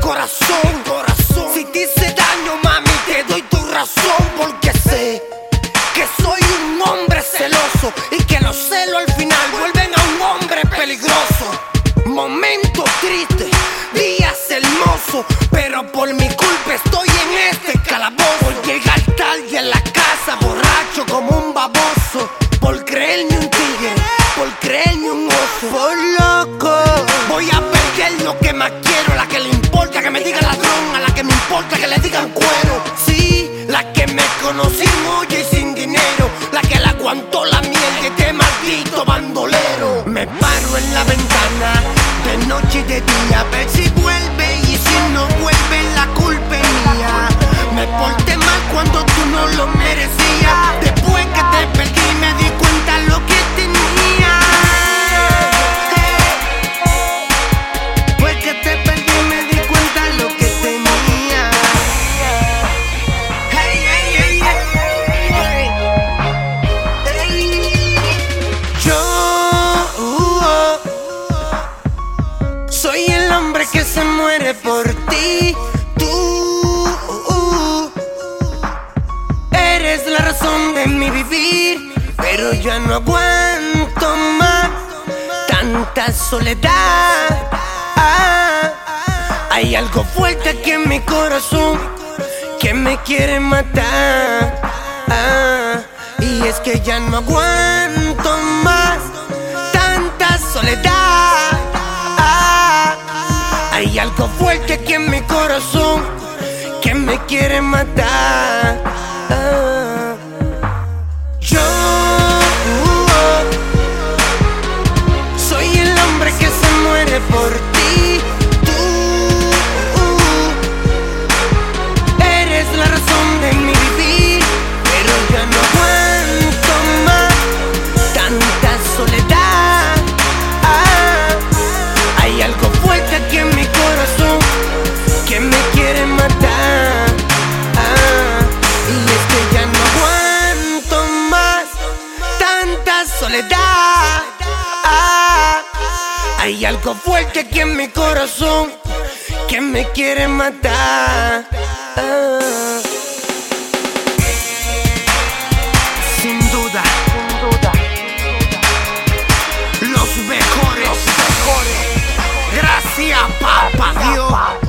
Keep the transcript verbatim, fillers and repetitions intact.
corazón, corazón. Si te hice daño, mami, te doy tu razón, porque sé que soy un hombre celoso y que los celos al final vuelven a un hombre peligroso. Momentos tristes, días hermosos, pero por mi culpa estoy en este calabozo. Por llegar tarde a la casa borracho como un baboso, por creerme un tigre, por creerme un oso. Por loco, voy a perder lo que más quiero. La que le importa que me digan ladrón, a la que me importa que le digan cuero. Sí, la que me conocí molla y sin dinero, la que le aguantó la miel de este maldito bandolero. Me paro en la ventana de noche y de día a ver si vuelve, y si no vuelve la culpa es mía. Me porté mal cuando tú no lo merecías. Después que te perdí me di cuenta lo que tenía. Después que te perdí me di cuenta lo que tenía. Hey, hey, hey, hey, hey. Yo uh, oh, soy el hombre que se muere por ti. Tú uh, eres la razón de mi vivir, pero ya no aguanto más tanta soledad. Ah, hay algo fuerte aquí en mi corazón que me quiere matar. Ah, y es que ya no aguanto más tanta soledad. Ah, hay algo fuerte aquí en mi corazón que me quiere matar. Ah, yo uh, soy el hombre que se muere por ti. Tú uh, eres la razón de mi vivir, pero ya no aguanto más tanta soledad. Ah, hay algo fuerte aquí en mi corazón que me quiere matar. Ah, y es que ya no aguanto más tanta soledad. Ah, hay algo fuerte aquí en mi corazón que me quiere matar. Ah, sin duda, sin duda, los mejores, los mejores. Gracias, papá Dios.